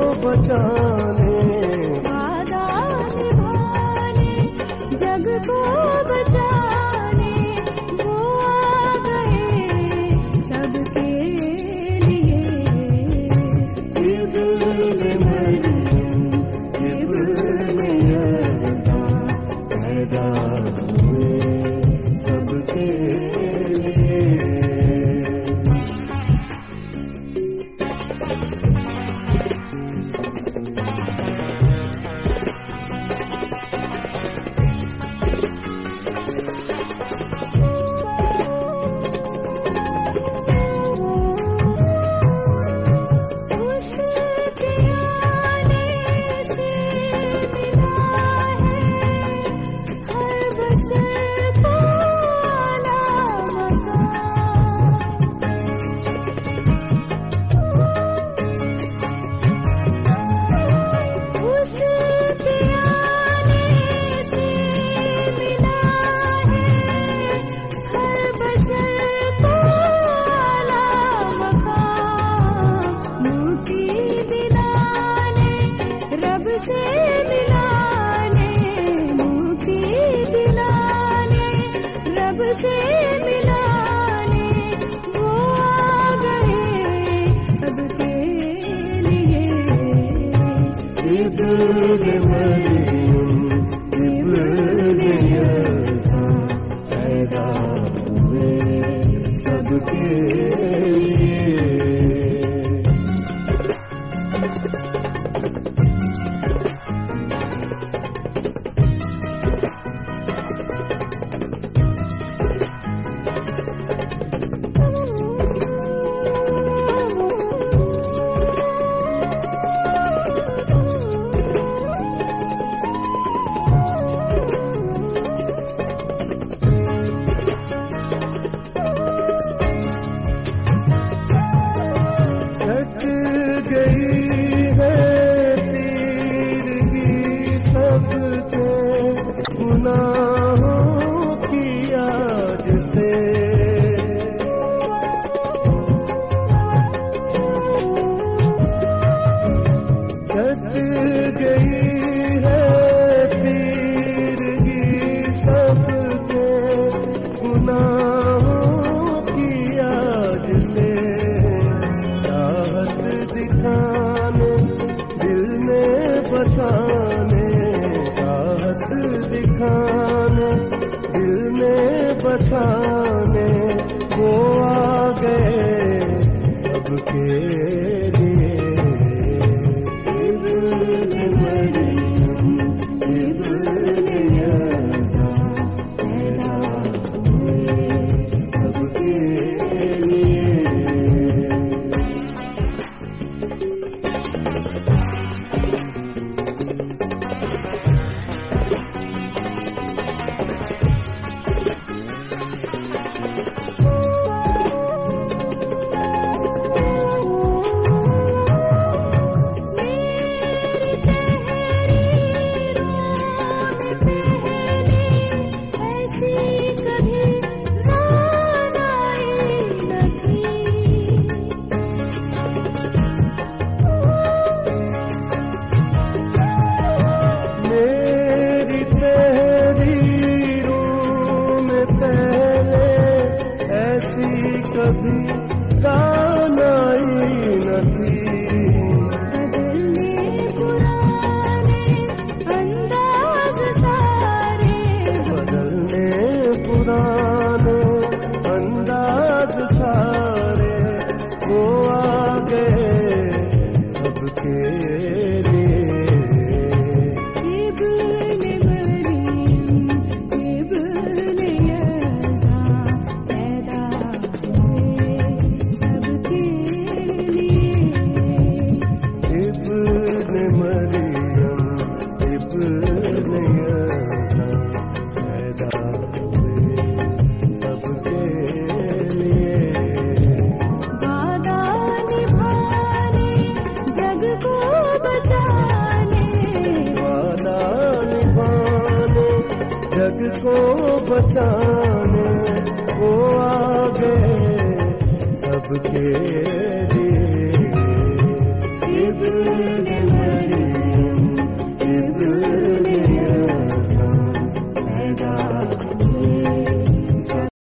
बचाने, वादा निभाने, जग को बचाने वो आ गए सबके लिए। इब्न मरियम, इब्न यज़दा पैदा हुए सबके लिए। इब्न मरियम, इब्न यज़दा पैदा हुए सबके लिए। बसाने वो आ गए सबके लिए। इब्न मरियम, इब्न यज़दा पैदा हुए सबके लिए। कभी रान आई न थी, बदलने पुराने अंदाज सारे, बदलने पुराने अंदाज सारे वो आ गए सबके लिए। इब्न मरियम, इब्न यज़दा पैदा हुए सबके लिए। इब्न मरियम, इब्न यज़दा पैदा हुए सबके लिए। वादा निभाने, जग को बचाने, वादा निभाने, जग को बचाने वो आ गए सबके लिए। इब्न गए